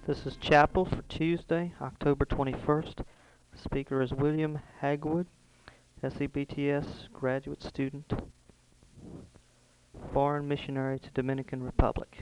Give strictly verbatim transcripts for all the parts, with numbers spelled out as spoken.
This is chapel for Tuesday, October twenty-first. The speaker is William Hagwood, S E B T S graduate student, foreign missionary to Dominican Republic.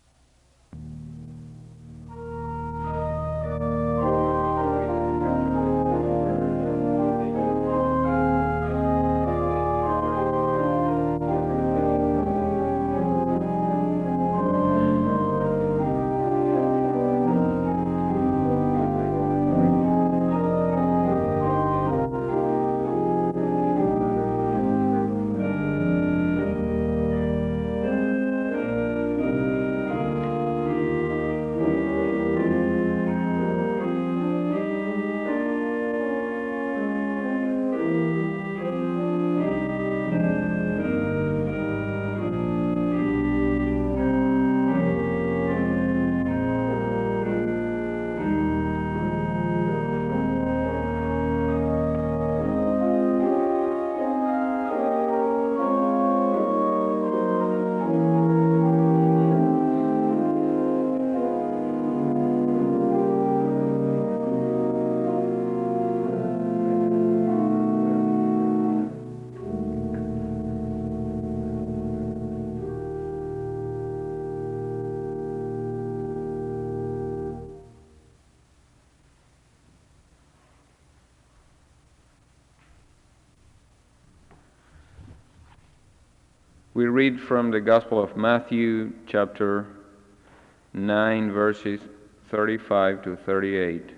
We read from the Gospel of Matthew, chapter nine, verses thirty-five to thirty-eight.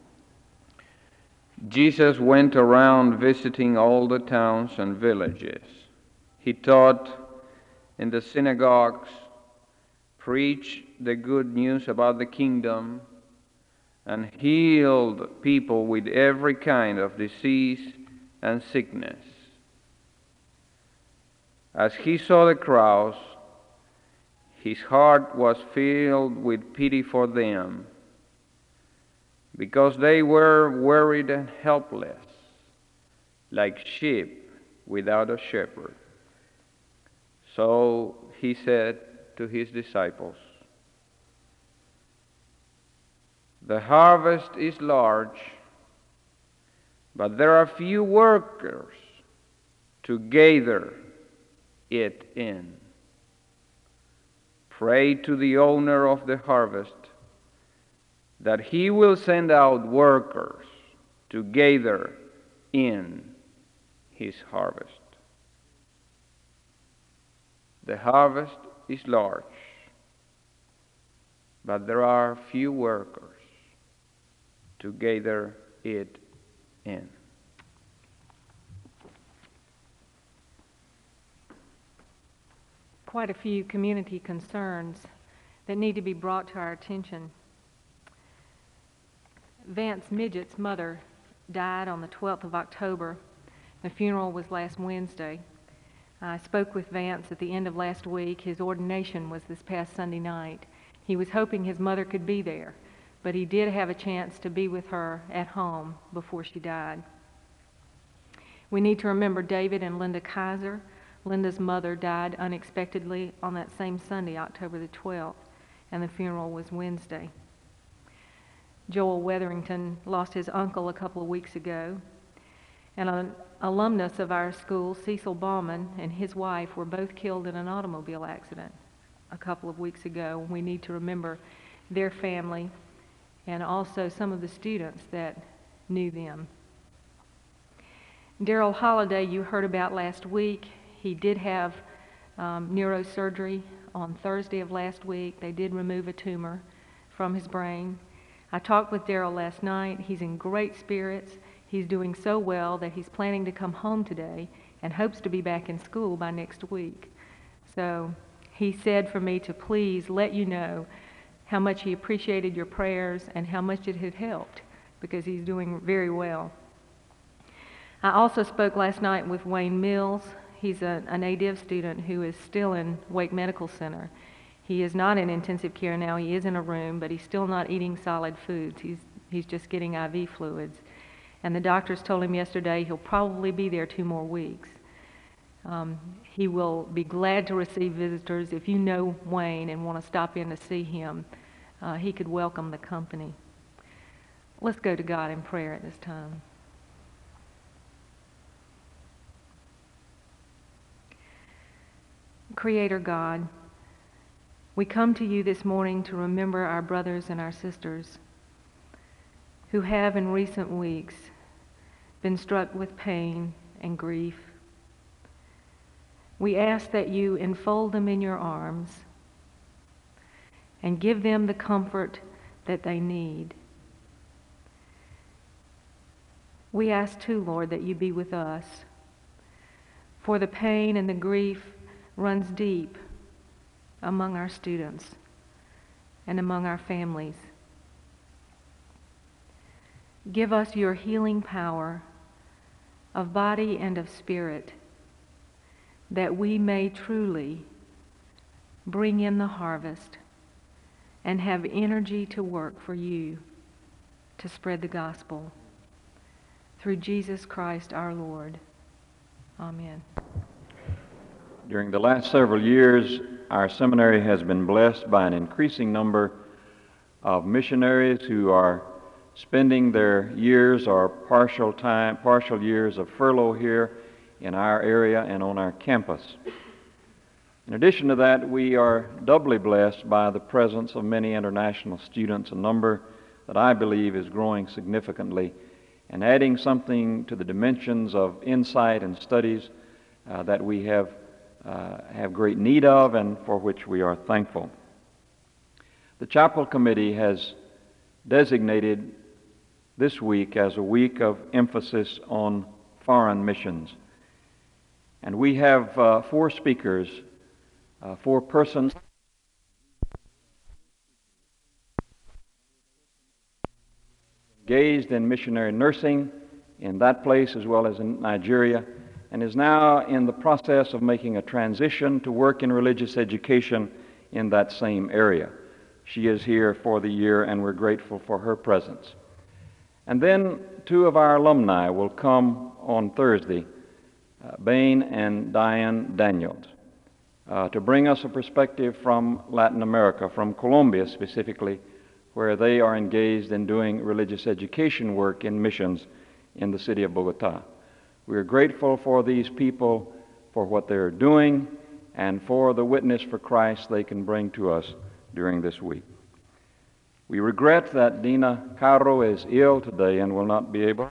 Jesus went around visiting all the towns and villages. He taught in the synagogues, preached the good news about the kingdom, and healed people with every kind of disease and sickness. As he saw the crowds, his heart was filled with pity for them, because they were worried and helpless, like sheep without a shepherd. So he said to his disciples, "The harvest is large, but there are few workers to gather it in. Pray to the owner of the harvest that he will send out workers to gather in his harvest." The harvest is large, but there are few workers to gather it in. Quite a few community concerns that need to be brought to our attention. Vance Midget's mother died on the twelfth of October. The funeral was last Wednesday. I spoke with Vance at the end of last week. His ordination was this past Sunday night. He was hoping his mother could be there, but he did have a chance to be with her at home before she died. We need to remember David and Linda Kaiser. Linda's mother died unexpectedly on that same Sunday, October the twelfth, and the funeral was Wednesday. Joel Wetherington lost his uncle a couple of weeks ago, and an alumnus of our school, Cecil Bauman, and his wife were both killed in an automobile accident a couple of weeks ago. We need to remember their family and also some of the students that knew them. Daryl Holliday, you heard about last week. He did have um, neurosurgery on Thursday of last week. They did remove a tumor from his brain. I talked with Daryl last night. He's in great spirits. He's doing so well that he's planning to come home today and hopes to be back in school by next week. So he said for me to please let you know how much he appreciated your prayers and how much it had helped, because he's doing very well. I also spoke last night with Wayne Mills. He's a, an A D I V student who is still in Wake Medical Center. He is not in intensive care now. He is in a room, but he's still not eating solid foods. He's, he's just getting I V fluids. And the doctors told him yesterday he'll probably be there two more weeks. Um, he will be glad to receive visitors. If you know Wayne and want to stop in to see him, uh, he could welcome the company. Let's go to God in prayer at this time. Creator God, we come to you this morning to remember our brothers and our sisters who have in recent weeks been struck with pain and grief. We ask that you enfold them in your arms and give them the comfort that they need. We ask too, Lord, that you be with us, for the pain and the grief runs deep among our students and among our families. Give us your healing power of body and of spirit, that we may truly bring in the harvest and have energy to work for you to spread the gospel. Through Jesus Christ our Lord. Amen. During the last several years, our seminary has been blessed by an increasing number of missionaries who are spending their years or partial time, partial years of furlough here in our area and on our campus. In addition to that, we are doubly blessed by the presence of many international students, a number that I believe is growing significantly and adding something to the dimensions of insight and studies uh, that we have uh, have great need of and for which we are thankful. The Chapel Committee has designated this week as a week of emphasis on foreign missions. And we have uh, four speakers, uh, four persons engaged in missionary nursing in that place as well as in Nigeria, and is now in the process of making a transition to work in religious education in that same area. She is here for the year, and we're grateful for her presence. And then two of our alumni will come on Thursday, uh, Bain and Diane Daniels, uh, to bring us a perspective from Latin America, from Colombia specifically, where they are engaged in doing religious education work in missions in the city of Bogota. We are grateful for these people, for what they're doing, and for the witness for Christ they can bring to us during this week. We regret that Dina Caro is ill today and will not be able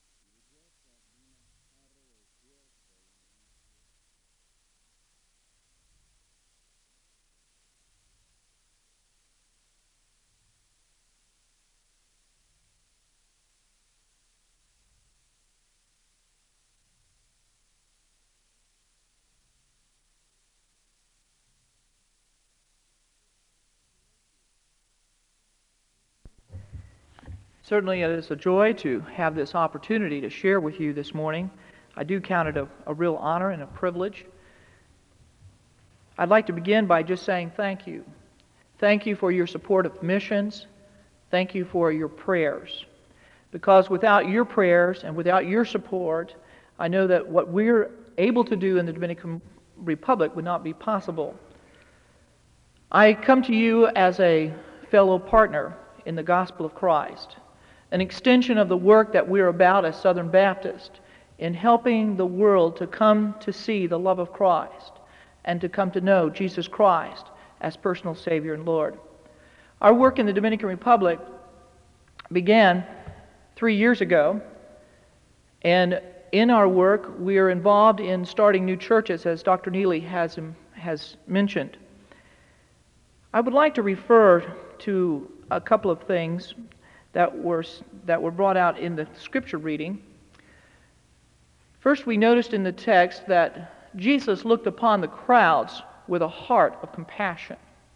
Certainly it is a joy to have this opportunity to share with you this morning. I do count it a, a real honor and a privilege. I'd like to begin by just saying thank you. Thank you for your support of missions. Thank you for your prayers. Because without your prayers and without your support, I know that what we're able to do in the Dominican Republic would not be possible. I come to you as a fellow partner in the gospel of Christ, an extension of the work that we're about as Southern Baptist in helping the world to come to see the love of Christ and to come to know Jesus Christ as personal Savior and Lord. Our work in the Dominican Republic began three years ago, and in our work we are involved in starting new churches, as Doctor Neely has, has mentioned. I would like to refer to a couple of things that were, that were brought out in the scripture reading. First, we noticed in the text that Jesus looked upon the crowds with a heart of compassion.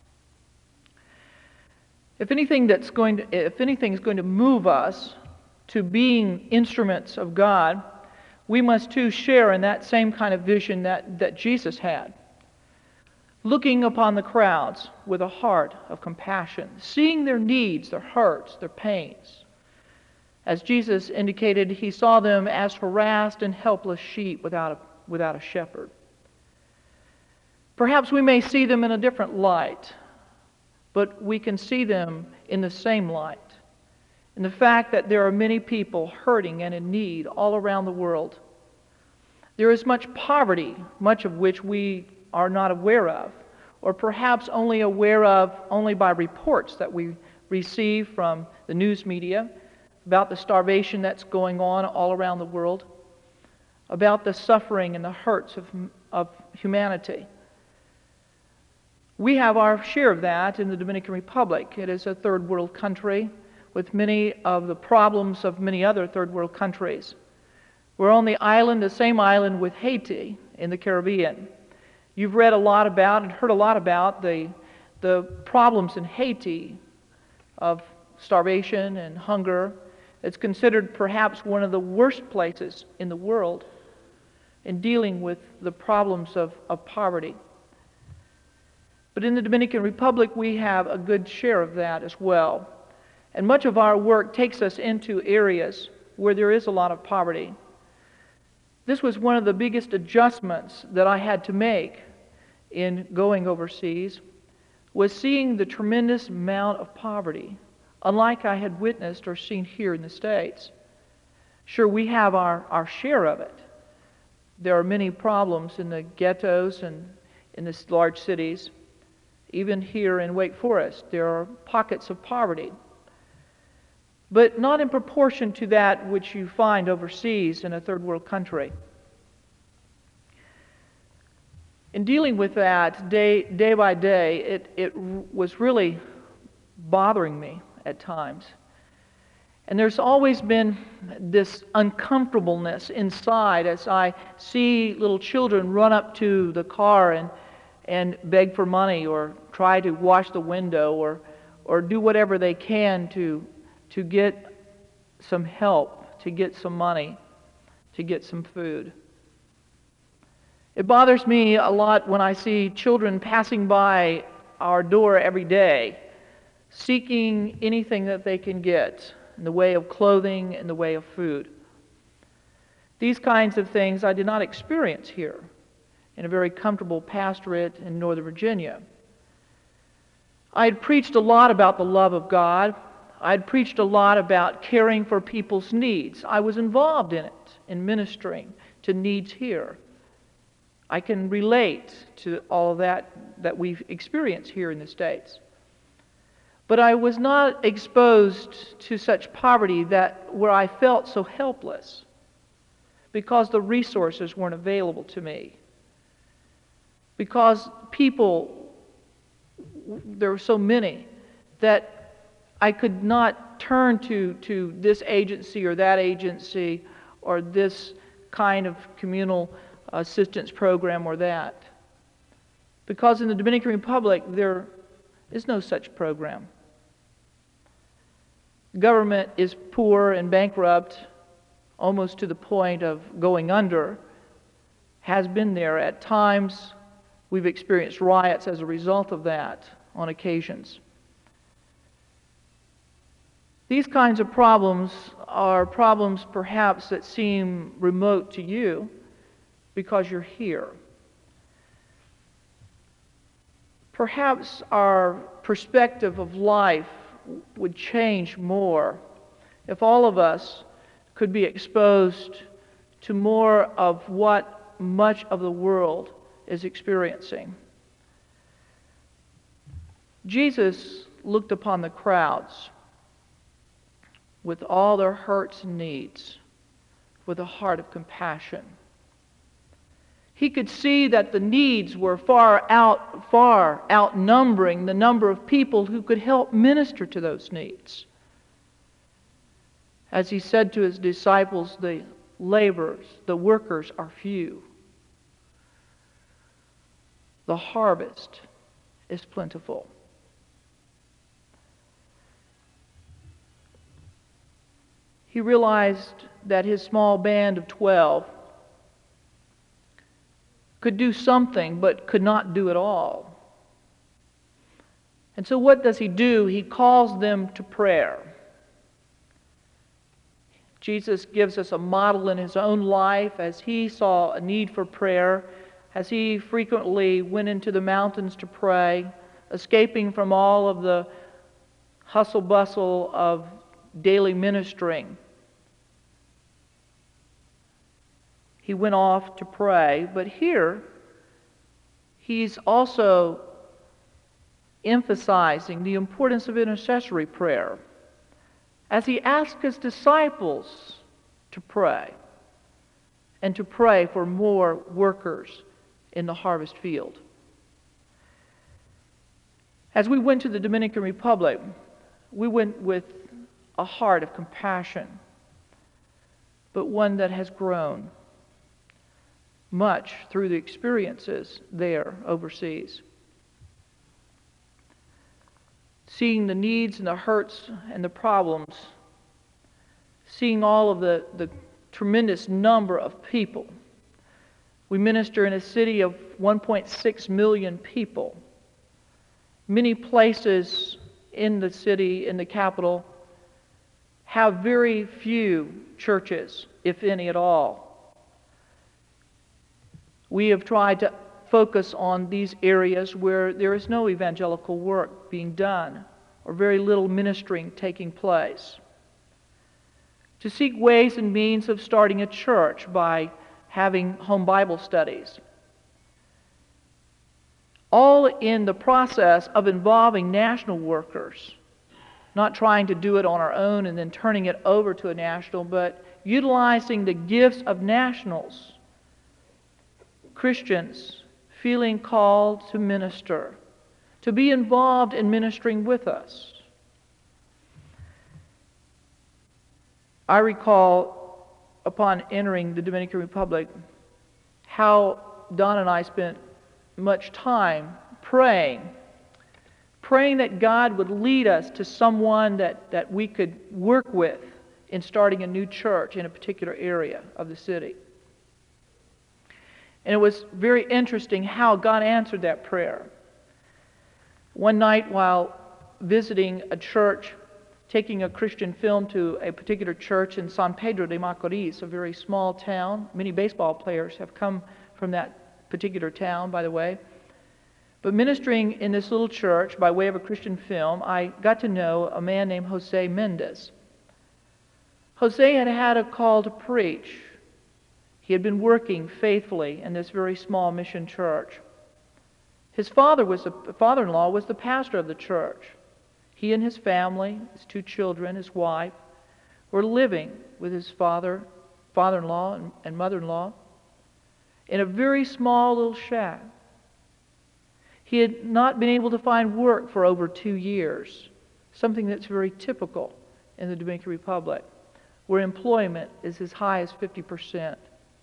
If anything that's going to, if anything is going to move us to being instruments of God, we must too share in that same kind of vision that, that Jesus had. Looking upon the crowds with a heart of compassion, seeing their needs, their hurts, their pains. As Jesus indicated, he saw them as harassed and helpless sheep without a, without a shepherd. Perhaps we may see them in a different light, but we can see them in the same light. In the fact that there are many people hurting and in need all around the world. There is much poverty, much of which we are not aware of, or perhaps only aware of only by reports that we receive from the news media about the starvation that's going on all around the world, about the suffering and the hurts of, of humanity. We have our share of that in the Dominican Republic. It is a third world country with many of the problems of many other third world countries. We're on the island, the same island with Haiti in the Caribbean. You've read a lot about and heard a lot about the, the problems in Haiti of starvation and hunger. It's considered perhaps one of the worst places in the world in dealing with the problems of, of poverty. But in the Dominican Republic, we have a good share of that as well. And much of our work takes us into areas where there is a lot of poverty. This was one of the biggest adjustments that I had to make in going overseas, was seeing the tremendous amount of poverty, unlike I had witnessed or seen here in the States. Sure, we have our, our share of it. There are many problems in the ghettos and in the large cities. Even here in Wake Forest, there are pockets of poverty. But not in proportion to that which you find overseas in a third world country. In dealing with that day, day by day, it, it was really bothering me at times. And there's always been this uncomfortableness inside as I see little children run up to the car and, and beg for money or try to wash the window or, or do whatever they can to to get some help, to get some money, to get some food. It bothers me a lot when I see children passing by our door every day, seeking anything that they can get in the way of clothing, in the way of food. These kinds of things I did not experience here in a very comfortable pastorate in Northern Virginia. I had preached a lot about the love of God. I'd preached a lot about caring for people's needs. I was involved in it, in ministering to needs here. I can relate to all of that that we've experienced here in the States. But I was not exposed to such poverty that where I felt so helpless because the resources weren't available to me. Because people, there were so many that I could not turn to, to this agency or that agency or this kind of communal assistance program or that. Because in the Dominican Republic, there is no such program. Government is poor and bankrupt, almost to the point of going under, has been there. At times, we've experienced riots as a result of that on occasions. These kinds of problems are problems perhaps that seem remote to you because you're here. Perhaps our perspective of life would change more if all of us could be exposed to more of what much of the world is experiencing. Jesus looked upon the crowds with all their hurts and needs, with a heart of compassion. He could see that the needs were far out, far outnumbering the number of people who could help minister to those needs. As he said to his disciples, the laborers, the workers are few. The harvest is plentiful. He realized that his small band of twelve could do something but could not do it all. And so what does he do? He calls them to prayer. Jesus gives us a model in his own life as he saw a need for prayer, as he frequently went into the mountains to pray, escaping from all of the hustle bustle of daily ministering. He went off to pray, but here he's also emphasizing the importance of intercessory prayer as he asks his disciples to pray and to pray for more workers in the harvest field. As we went to the Dominican Republic, we went with a heart of compassion, but one that has grown much through the experiences there overseas. Seeing the needs and the hurts and the problems, seeing all of the, the tremendous number of people. We minister in a city of one point six million people. Many places in the city, in the capital, have very few churches, if any at all. We have tried to focus on these areas where there is no evangelical work being done or very little ministering taking place. To seek ways and means of starting a church by having home Bible studies. All in the process of involving national workers, not trying to do it on our own and then turning it over to a national, but utilizing the gifts of nationals, Christians feeling called to minister, to be involved in ministering with us. I recall, upon entering the Dominican Republic, how Don and I spent much time praying, praying that God would lead us to someone that, that we could work with in starting a new church in a particular area of the city. And it was very interesting how God answered that prayer. One night while visiting a church, taking a Christian film to a particular church in San Pedro de Macorís, a very small town. Many baseball players have come from that particular town, by the way. But ministering in this little church by way of a Christian film, I got to know a man named Jose Mendez. Jose had had a call to preach. He had been working faithfully in this very small mission church. His father was the father-in-law was the pastor of the church. He and his family, his two children, his wife, were living with his father, father-in-law and, and mother-in-law in a very small little shack. He had not been able to find work for over two years, something that's very typical in the Dominican Republic, where employment is as high as fifty percent.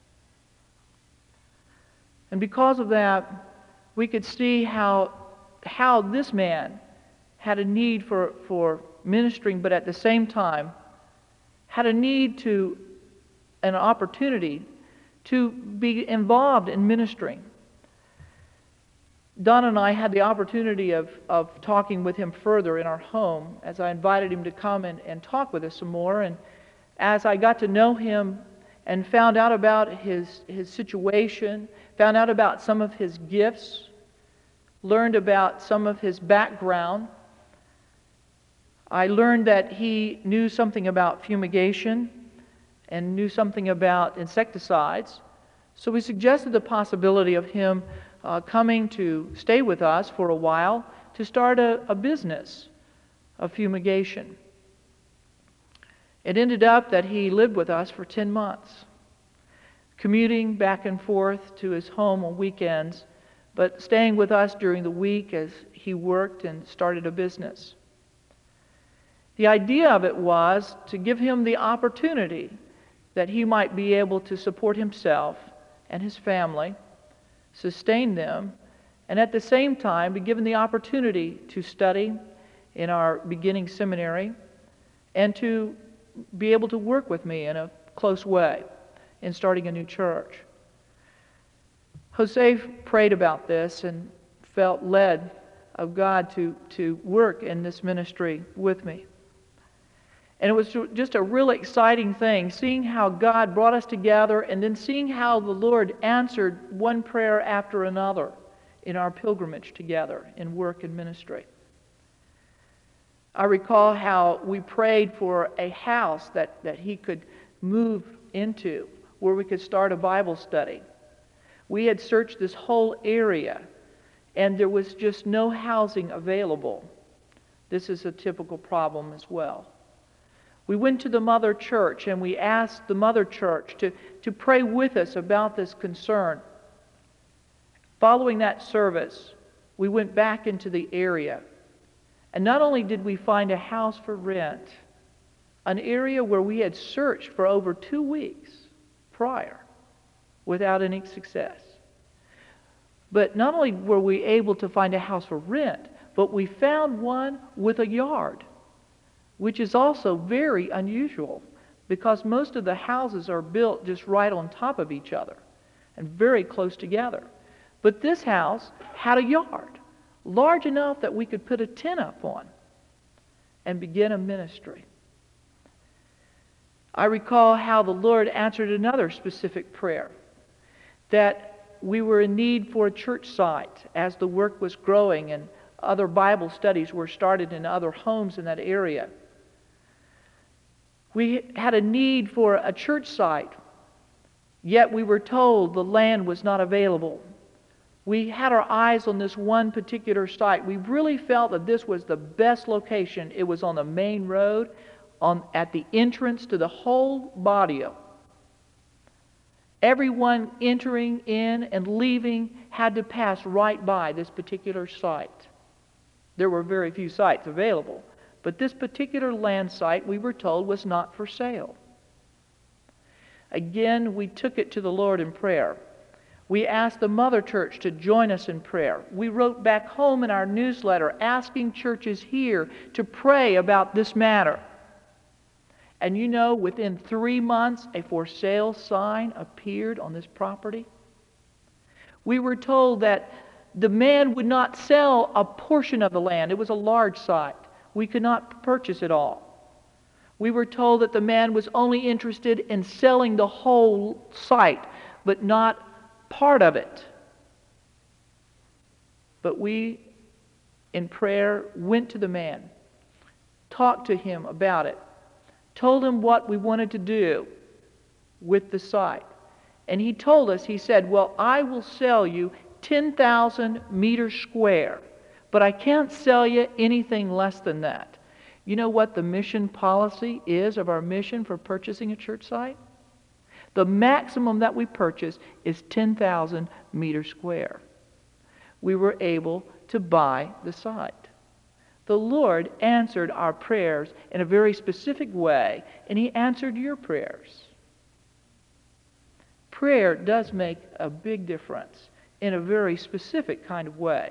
And because of that, we could see how, how this man had a need for, for ministering, but at the same time had a need to, an opportunity to be involved in ministering. Don and I had the opportunity of, of talking with him further in our home as I invited him to come and, and talk with us some more. And as I got to know him and found out about his, his situation, found out about some of his gifts, learned about some of his background, I learned that he knew something about fumigation and knew something about insecticides. So we suggested the possibility of him uh, coming to stay with us for a while to start a, a business of fumigation. It ended up that he lived with us for ten months, commuting back and forth to his home on weekends, but staying with us during the week as he worked and started a business. The idea of it was to give him the opportunity that he might be able to support himself and his family, sustain them, and at the same time be given the opportunity to study in our beginning seminary and to be able to work with me in a close way in starting a new church. Jose prayed about this and felt led of God to, to work in this ministry with me. And it was just a really exciting thing, seeing how God brought us together and then seeing how the Lord answered one prayer after another in our pilgrimage together in work and ministry. I recall how we prayed for a house that, that he could move into where we could start a Bible study. We had searched this whole area and there was just no housing available. This is a typical problem as well. We went to the mother church and we asked the mother church to, to pray with us about this concern. Following that service, we went back into the area. And not only did we find a house for rent, an area where we had searched for over two weeks prior without any success. But not only were we able to find a house for rent, but we found one with a yard, which is also very unusual because most of the houses are built just right on top of each other and very close together. But this house had a yard large enough that we could put a tent up on and begin a ministry. I recall how the Lord answered another specific prayer, that we were in need for a church site as the work was growing and other Bible studies were started in other homes in that area. We had a need for a church site, yet we were told the land was not available. We had our eyes on this one particular site. We really felt that this was the best location. It was on the main road, on, at the entrance to the whole barrio. Everyone entering in and leaving had to pass right by this particular site. There were very few sites available, but this particular land site, we were told, was not for sale. Again, we took it to the Lord in prayer. We asked the mother church to join us in prayer. We wrote back home in our newsletter asking churches here to pray about this matter. And you know, within three months, a for sale sign appeared on this property. We were told that the man would not sell a portion of the land. It was a large site. We could not purchase it all. We were told that the man was only interested in selling the whole site, but not part of it. But we, in prayer, went to the man, talked to him about it, told him what we wanted to do with the site. And he told us, he said, well, I will sell you ten thousand meters square, but I can't sell you anything less than that. You know what the mission policy is of our mission for purchasing a church site? The maximum that we purchase is ten thousand meters square. We were able to buy the site. The Lord answered our prayers in a very specific way, and He answered your prayers. Prayer does make a big difference in a very specific kind of way.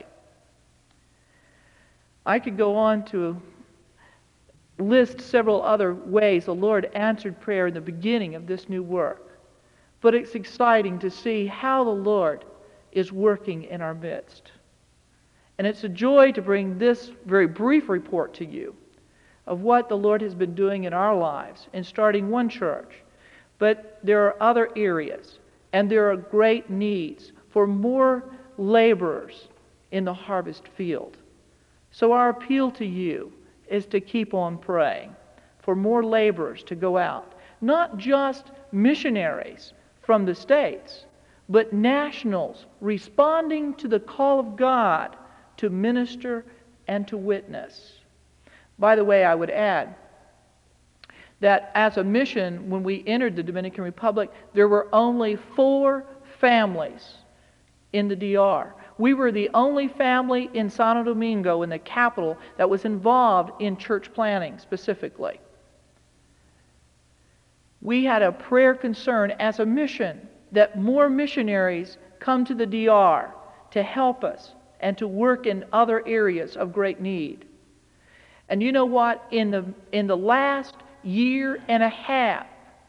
I could go on to list several other ways the Lord answered prayer in the beginning of this new work, but it's exciting to see how the Lord is working in our midst. And it's a joy to bring this very brief report to you of what the Lord has been doing in our lives in starting one church. But there are other areas, and there are great needs for more laborers in the harvest field. So our appeal to you is to keep on praying for more laborers to go out. Not just missionaries from the States, but nationals responding to the call of God to minister and to witness. By the way, I would add that as a mission, when we entered the Dominican Republic, there were only four families in the D R. We were the only family in Santo Domingo, in the capital, that was involved in church planning specifically. We had a prayer concern as a mission that more missionaries come to the D R to help us and to work in other areas of great need. And you know what? In the, in the last year and a half,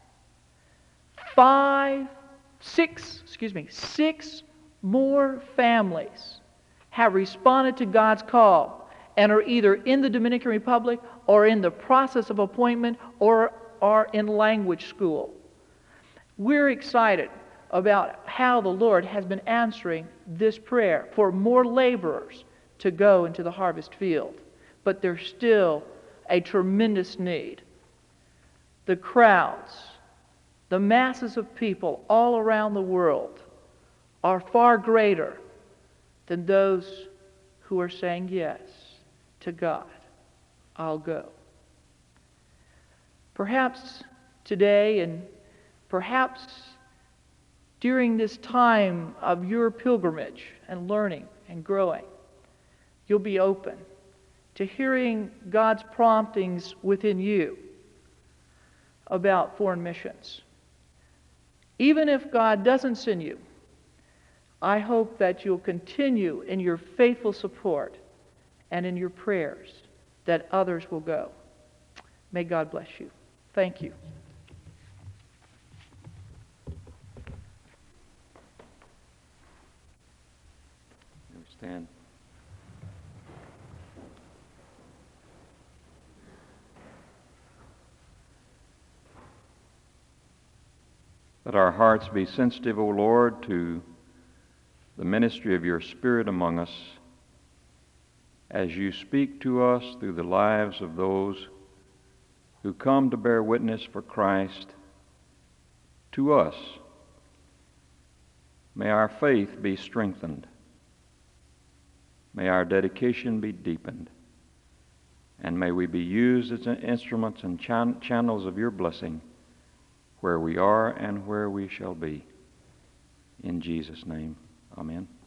five, six, excuse me, six more families have responded to God's call and are either in the Dominican Republic or in the process of appointment or are in language school. We're excited about how the Lord has been answering this prayer for more laborers to go into the harvest field. But there's still a tremendous need. The crowds, the masses of people all around the world are far greater than those who are saying yes to God. I'll go. Perhaps today, and perhaps during this time of your pilgrimage and learning and growing, you'll be open to hearing God's promptings within you about foreign missions. Even if God doesn't send you, I hope that you'll continue in your faithful support and in your prayers that others will go. May God bless you. Thank you. You stand. Let our hearts be sensitive, O Lord, to the ministry of your Spirit among us as you speak to us through the lives of those who come to bear witness for Christ to us. May our faith be strengthened. May our dedication be deepened. And may we be used as instruments and chan- channels of your blessing where we are and where we shall be. In Jesus' name, amen.